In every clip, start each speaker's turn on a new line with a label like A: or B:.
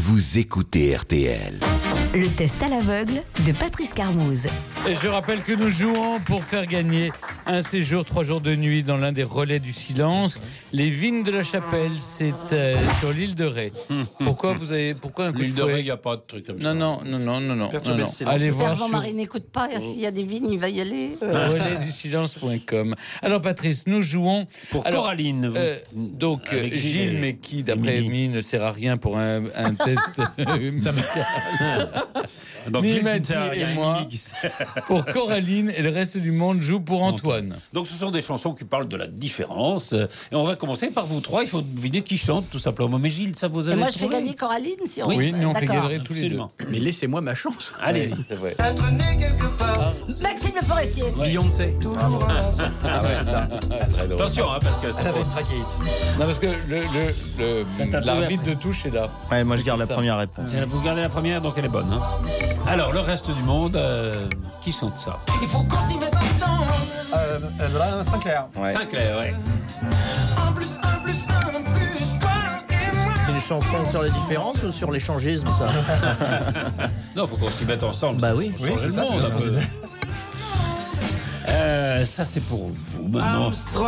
A: vous écoutez RTL.
B: Le test à l'aveugle de Patrice Carmouze.
C: Et je rappelle que nous jouons pour faire gagner un séjour 3 jours de nuit dans l'un des relais du silence, les Vignes de la Chapelle, c'est sur l'île de Ré. Pourquoi un coup de
D: L'île de Ré,
C: fouet?
D: il n'y a pas de truc comme ça.
C: Non. Allez voir
E: J'espère
C: sur
E: Jean-Marie n'écoute pas. S'il y a des vignes, il va y aller.
C: relaydusilence.com. Alors Patrice, nous jouons
D: Pour Coraline.
C: donc
D: avec
C: Gilles, mais qui d'après
D: Émilie.
C: lui ne sert à rien pour un test musical.
D: Donc
C: Ni
D: Gilles qui ne
C: Mathieu
D: sert à rien,
C: et moi.
D: Émilie qui sert.
C: Pour Coraline et le reste du monde joue pour Antoine.
D: Donc ce sont des chansons qui parlent de la différence. Et on va commencer par vous trois. Il faut deviner qui chante tout simplement. Mais Gilles, ça vous
E: Et
D: avez
E: moi, je fais
D: trouvé
E: gagner Coraline si on
C: Oui, nous on fait
E: D'accord.
C: gagner tous les deux.
D: Absolument.
F: Mais laissez-moi ma chance.
D: Allez-y.
C: C'est vrai.
E: Maxime Le Forestier.
F: Beyoncé.
C: Ah ouais, ça. Très drôle.
D: Attention, parce que ça
F: Elle avait une trachéite.
C: Non, parce que
D: t'a
C: l'arbitre
D: trouvé
C: de touche est là.
G: Ouais, moi je garde la première réponse.
D: Vous gardez la première, donc elle est bonne. Alors, le reste du monde, qui chante ça?
F: Sinclair.
G: Ouais.
D: Sinclair, ouais.
F: C'est une chanson sur les différences ou sur l'échangisme, ça?
D: Non, il faut qu'on s'y mette ensemble.
F: Bah oui.
D: Pour changer le monde. Un peu. Ça, c'est pour vous maintenant.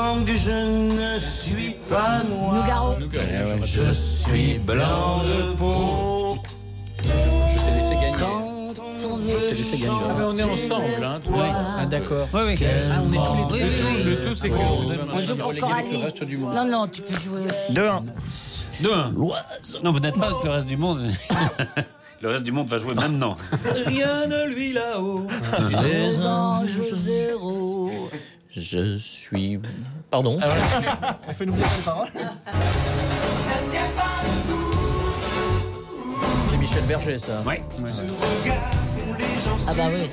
E: Nougaro.
D: Je suis blanc de peau.
F: Je t'ai laissé gagner.
E: Quand on veut
F: laissé gagner.
C: Ah, mais on est ensemble, hein, toi.
F: Ah d'accord.
D: Oui, oui.
F: On est tous les deux.
C: Le tout, c'est que
E: On joue pour Coraline. Non, tu peux jouer aussi.
G: 2-1.
D: 2-1. Non, vous n'êtes pas avec le reste du monde. Le reste du monde va jouer maintenant.
F: Rien ne lui là-haut.
E: Les anges zéro.
F: Je suis... Pardon.
H: Fais-nous bien les paroles.
F: C'est Michel Berger, ça.
D: Ouais.
E: Ah bah oui.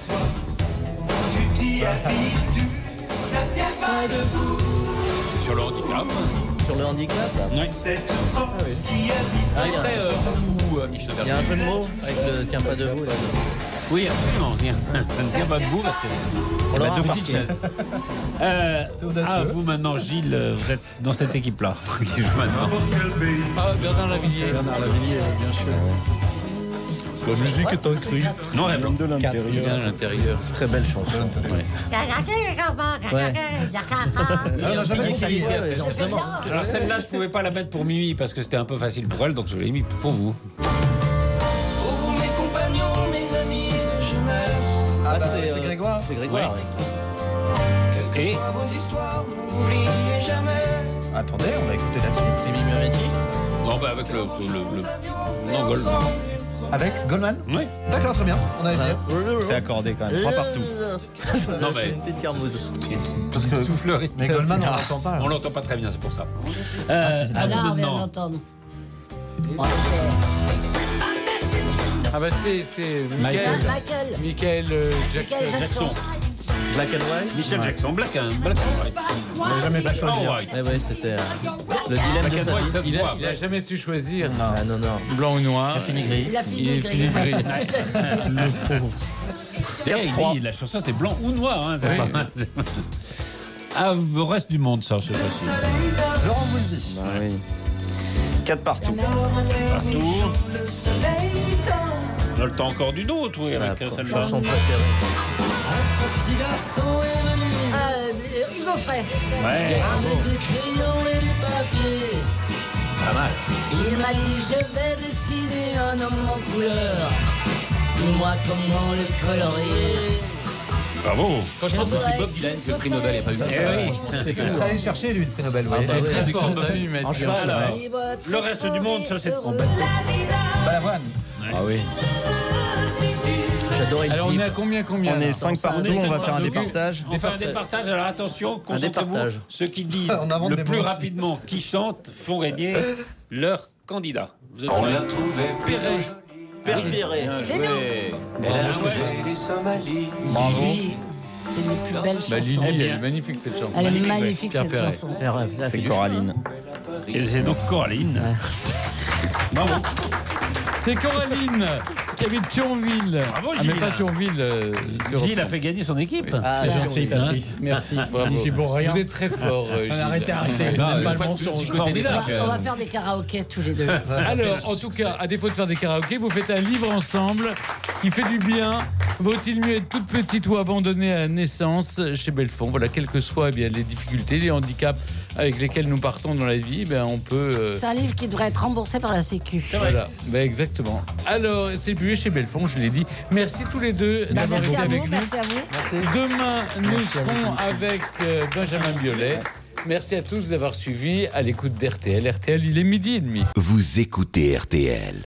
D: Sur le handicap.
F: Sur le handicap, là.
D: Oui.
F: Ah, il y a-
D: Michel
F: il y a un jeu de mots avec le tiens pas debout, là.
D: Oui, absolument. Tiens. Ne tiens pas debout parce que
F: On l'aura
D: deux
F: remarqué.
D: petites chaises.
H: audacieux.
D: Vous maintenant, Gilles, vous êtes dans cette équipe-là. Qui joue maintenant.
C: Ah, Bernard Lavillier.
F: Bernard Lavillier, bien sûr.
C: La musique est écrite.
D: Non, et blanc.
G: De l'intérieur.
C: Bien à l'intérieur.
F: Très belle chanson. Ouais.
H: On n'a jamais compris.
F: Justement.
D: Alors celle-là, je pouvais pas la mettre pour Mimi parce que c'était un peu facile pour elle, donc je l'ai mis pour vous.
H: Ah, c'est Grégoire.
F: C'est Grégoire, oui.
D: Et
H: Attendez, on va écouter la suite.
F: C'est Mimi Moretti.
D: non, bah avec le non, Goldman.
H: Avec Goldman.
D: Oui.
H: D'accord, très bien. On avait bien.
G: C'est accordé quand même. 3 partout.
D: Non, mais
F: Petite Carmouze.
D: petite soufflerie.
H: Mais Goldman, on l'entend pas.
D: On l'entend pas très bien, c'est pour ça. À
E: Là,
D: vous
E: on vient
D: maintenant.
E: d'entendre.
C: Ah bah c'est
E: Michael.
C: Michael Jackson.
E: Michael Jackson.
F: Black and White.
D: Michel Jackson, Black and White.
H: On n'a jamais pas choisi.
D: All right.
F: Ouais, c'était le dilemme de
D: Black and
F: sa
D: White,
F: vie.
D: ça se
C: Il
D: voit.
C: a jamais su choisir.
F: Ah non, non.
C: Blanc ou noir.
F: Fini gris.
E: Il a
C: Il
E: fini
C: est
E: gris.
C: fini gris.
D: D'ailleurs, il dit la chanson c'est blanc ou noir. Hein, c'est pas... au reste du monde, ça, c'est facile.
H: Laurent Voulzy.
G: Ah oui. 4 partout.
D: Partout. On a le temps encore d'une autre, oui, avec
F: Sa
D: celle-là.
F: chanson préférée.
E: Hugo Frey.
D: Ouais, pas mal.
E: Il m'a dit je vais dessiner un homme en couleur. Dis-moi comment le colorier.
D: Bravo.
E: Quand je pense que c'est Bob Dylan
F: que le prix Nobel n'a pas eu.
D: Eh oui.
H: C'est que ça allait chercher, lui, le prix Nobel.
F: Ah, bah
C: C'est
F: ouais.
C: très fort, t'as vu, mais
F: En cheval,
D: Alors,
F: ouais.
D: le reste du monde, ça, c'est en
H: Balavoine.
F: Ah oui. J'adorais le
C: Alors on
F: clip.
C: est à combien
G: On est 5 partout, on va faire un départage.
D: On fait un départage, alors attention, concentrez-vous.
F: départage.
D: Ceux qui disent
H: On invente
D: le
H: des
D: plus
H: mots aussi.
D: rapidement qui chantent font gagner leur candidat. Vous êtes
I: On
D: prêts?
I: l'a trouvé
D: Perret.
F: Perpéré.
E: C'est nous.
I: Elle a trouvé les Somalies.
E: Lily. C'est une des plus belles
C: Bah
E: chansons.
C: Lily, elle est magnifique cette chanson.
E: Elle est magnifique
C: Pierre
E: cette
C: Perret.
E: chanson.
G: C'est Coraline.
D: Et c'est donc Coraline. Bravo.
C: C'est Coraline qui habite Thionville.
D: Bravo,
C: Ah, mais
D: Gilles.
C: pas Thionville.
D: Gilles a fait gagner son équipe.
F: C'est gentil, Patrice. Merci.
C: Bravo.
F: Je suis pour rien.
C: Vous êtes très fort, Gilles.
F: Arrêtez.
D: Non,
F: Pas
D: une
F: le
D: fois de
F: mensonge.
D: plus, c'est formidable.
E: On va faire des karaokés tous les deux.
C: Alors, en tout cas, à défaut de faire des karaokés, vous faites un livre ensemble qui fait du bien. Vaut-il mieux être toute petite ou abandonnée à la naissance chez Belfond? Voilà, quelles que soient les difficultés, les handicaps avec lesquels nous partons dans la vie, on peut...
E: C'est un livre qui devrait être remboursé par la Sécu.
C: Voilà, exactement. Alors, c'est publié chez Belfond, je l'ai dit. Merci tous les deux d'avoir
E: Merci
C: été
E: à
C: avec
E: vous,
C: nous.
E: merci à vous.
C: Demain, nous serons avec Benjamin Biolay. Merci à tous d'avoir suivi à l'écoute d'RTL. RTL, il est 12h30.
A: Vous écoutez RTL.